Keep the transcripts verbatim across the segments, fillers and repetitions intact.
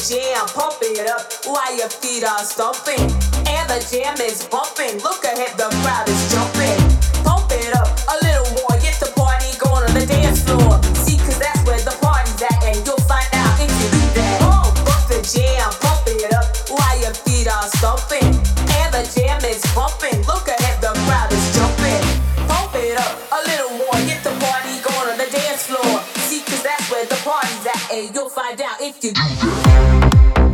jam, pump it up while your feet are stomping. And the jam is bumping. Look ahead, the crowd is jumping. Pump it up a little more, get the party going on the dance floor. See, cause that's where the party's at, and you'll find out if you do that. Oh, bump the jam, pump it up while your feet are stomping. And the jam is bumping. Look ahead, the crowd is jumping. Pump it up a little more, get the party going on the dance floor. See, cause that's where the party's at, and you'll find out if you do that.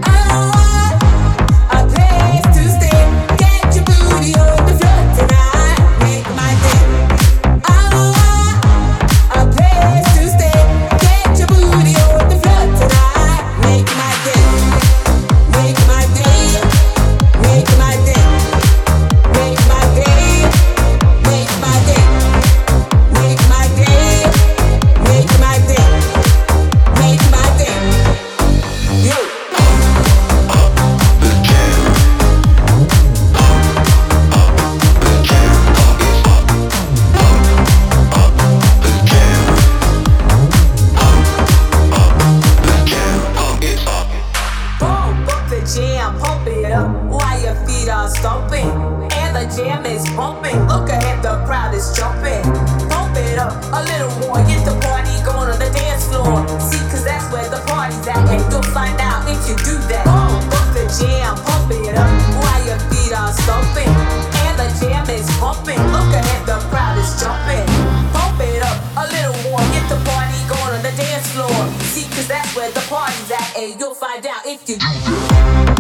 Jam, pump it up while your feet are stomping. And the jam is bumping. Look ahead, the crowd is jumping. Pump it up a little more, get the party going on the dance floor. See, cause that's where the party's at, and you'll find out if you do that. Oh, bump the jam, pump it up while your feet are stomping. And the jam is bumping. Look ahead, the crowd is jumping. Pump it up a little more, get the party going on the dance floor. See, cause that's where the party's at, and you'll find out if you do that.